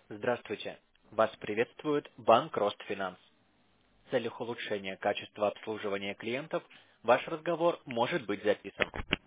Здравствуйте. Вас приветствует банк Ростфинанс. В целях улучшения качества обслуживания клиентов ваш разговор может быть записан.